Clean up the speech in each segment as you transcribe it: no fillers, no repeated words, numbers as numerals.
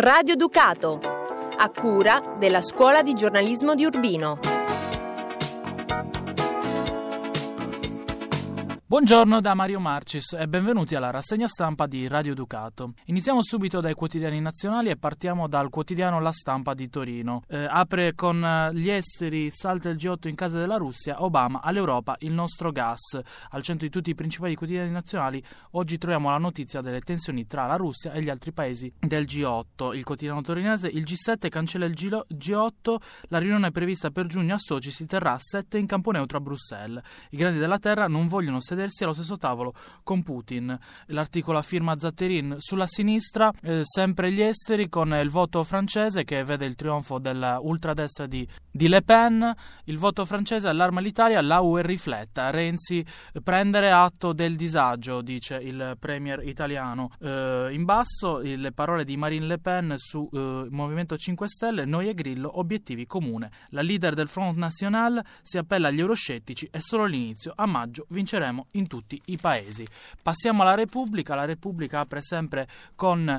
Radio Ducato, a cura della Scuola di Giornalismo di Urbino. Buongiorno da Mario Marcis e benvenuti alla rassegna stampa di Radio Ducato. Iniziamo subito dai quotidiani nazionali e partiamo dal quotidiano La Stampa di Torino. Apre con gli esteri, salta il G8 in casa della Russia, Obama all'Europa il nostro gas. Al centro di tutti i principali quotidiani nazionali oggi troviamo la notizia delle tensioni tra la Russia e gli altri paesi del G8. Il quotidiano torinese, il G7 cancella il G8, la riunione prevista per giugno a Sochi si terrà a 7 in campo neutro a Bruxelles. I grandi della terra non vogliono sedersi allo stesso tavolo con Putin. L'articolo a firma Zatterin. Sulla sinistra sempre gli esteri con il voto francese che vede il trionfo dell'ultradestra di Le Pen. Il voto francese allarma l'Italia, la UE rifletta. Renzi prendere atto del disagio, dice il premier italiano. In basso le parole di Marine Le Pen su Movimento 5 Stelle, noi e Grillo, obiettivi comune. La leader del Front National si appella agli euroscettici, è solo l'inizio, a maggio vinceremo in tutti i paesi. Passiamo alla Repubblica. La Repubblica apre sempre con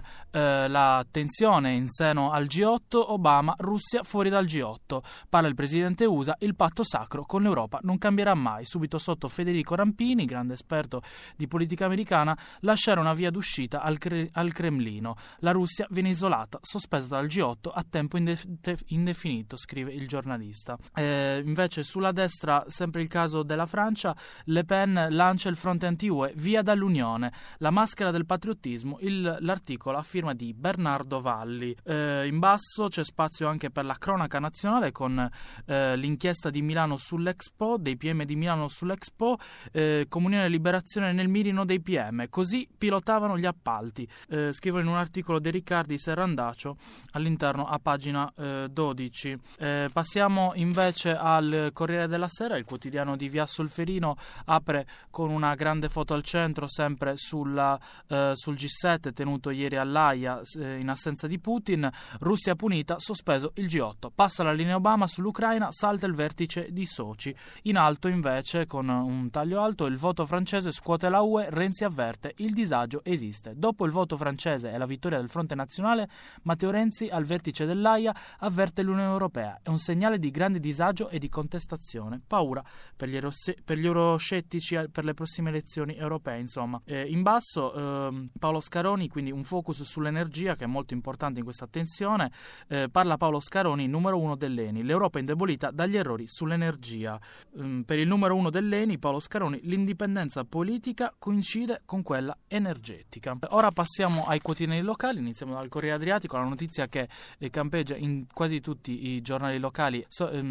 la tensione in seno al G8, Obama, Russia fuori dal G8. Parla il presidente USA, il patto sacro con l'Europa non cambierà mai. Subito sotto Federico Rampini, grande esperto di politica americana, lasciare una via d'uscita al Cremlino. La Russia viene isolata, sospesa dal G8 a tempo indefinito, scrive il giornalista. Invece sulla destra sempre il caso della Francia, Le Pen lancia il fronte anti-UE, via dall'Unione, la maschera del patriottismo, l'articolo a firma di Bernardo Valli. In basso c'è spazio anche per la cronaca nazionale con l'inchiesta di Milano sull'Expo, dei PM di Milano sull'Expo, Comunione e Liberazione nel mirino dei PM, così pilotavano gli appalti. Scrivono in un articolo De Riccardi Serrandaccio all'interno a pagina 12. Passiamo invece al Corriere della Sera. Il quotidiano di Via Solferino apre con una grande foto al centro, sempre sul G7 tenuto ieri all'Aia in assenza di Putin. Russia punita, sospeso il G8. Passa la linea Obama sull'Ucraina, salta il vertice di Sochi. In alto invece, con un taglio alto, il voto francese scuote la UE, Renzi avverte, il disagio esiste. Dopo il voto francese e la vittoria del Fronte Nazionale, Matteo Renzi al vertice dell'Aia avverte l'Unione Europea. È un segnale di grande disagio e di contestazione. Paura per gli euroscettici per le prossime elezioni europee, insomma. In basso Paolo Scaroni, quindi un focus sull'energia che è molto importante in questa tensione. Parla Paolo Scaroni, numero 1 dell'ENI, l'Europa indebolita dagli errori sull'energia. Per il numero 1 dell'ENI, Paolo Scaroni, l'indipendenza politica coincide con quella energetica. Ora passiamo ai quotidiani locali, iniziamo dal Corriere Adriatico. La notizia che campeggia in quasi tutti i giornali locali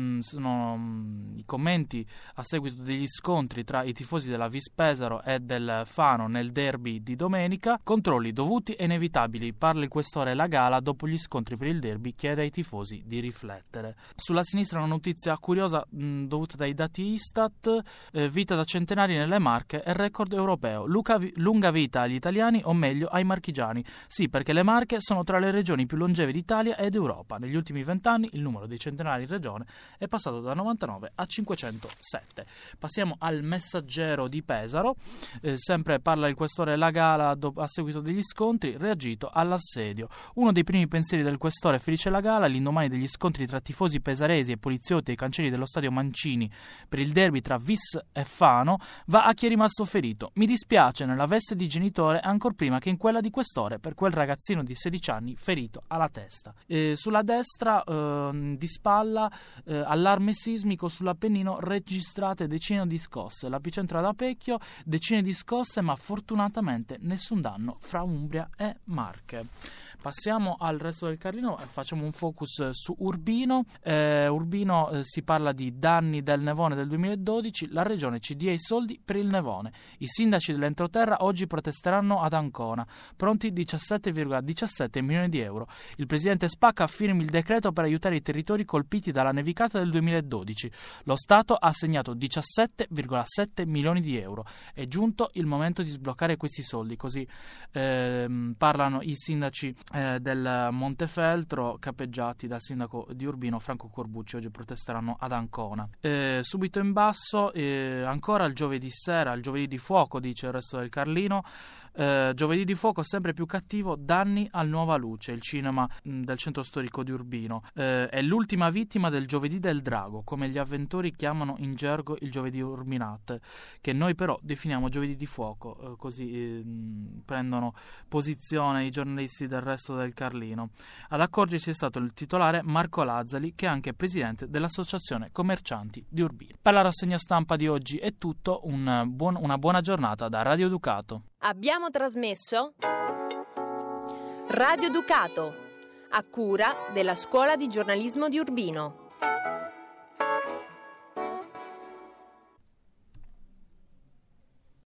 sono i commenti a seguito degli scontri tra i tifosi della Vis Pesaro e del Fano nel derby di domenica. Controlli dovuti e inevitabili, parla il questore La Gala dopo gli scontri per il derby, chiede ai tifosi di riflettere. Sulla sinistra una notizia curiosa dovuta dai dati Istat, vita da centenari nelle Marche e record europeo, lunga vita agli italiani o meglio ai marchigiani. Sì, perché le Marche sono tra le regioni più longeve d'Italia ed Europa. Negli ultimi 20 anni il numero dei centenari in regione è passato da 99 a 507. Passiamo al Messaggero di Pesaro. Sempre parla il questore La Gala a seguito degli scontri, reagito all'assedio. Uno dei primi pensieri del questore Felice La Gala all'indomani degli scontri tra tifosi pesaresi e poliziotti ai cancelli dello stadio Mancini per il derby tra Vis e Fano va a chi è rimasto ferito. Mi dispiace nella veste di genitore ancor prima che in quella di questore per quel ragazzino di 16 anni ferito alla testa. Sulla destra di spalla allarme sismico sull'Appennino, registrate decine di scosse. L'epicentro ad Apecchio, decine di scosse ma fortunatamente nessun danno fra Umbria e Marche. Passiamo al resto del Carlino e facciamo un focus su Urbino. Urbino si parla di danni del nevone del 2012, la regione ci dia i soldi per il nevone. I sindaci dell'entroterra oggi protesteranno ad Ancona, pronti 17,17 milioni di euro. Il presidente Spacca firma il decreto per aiutare i territori colpiti dalla nevicata del 2012. Lo Stato ha assegnato 17,7 milioni di euro. È giunto il momento di sbloccare questi soldi, così parlano i sindaci del Montefeltro, capeggiati dal sindaco di Urbino Franco Corbucci. Oggi protesteranno ad Ancona. Subito in basso ancora il giovedì sera, il giovedì di fuoco, dice il resto del Carlino. Giovedì di fuoco sempre più cattivo, danni al Nuova Luce, il cinema del centro storico di Urbino. È l'ultima vittima del Giovedì del Drago, come gli avventori chiamano in gergo il Giovedì Urbinate, che noi però definiamo Giovedì di fuoco, così prendono posizione i giornalisti del Resto del Carlino. Ad accorgersi è stato il titolare Marco Lazzali, che è anche presidente dell'Associazione Commercianti di Urbino. Per la rassegna stampa di oggi è tutto, una buona giornata da Radio Ducato. Abbiamo trasmesso Radio Ducato, a cura della Scuola di Giornalismo di Urbino.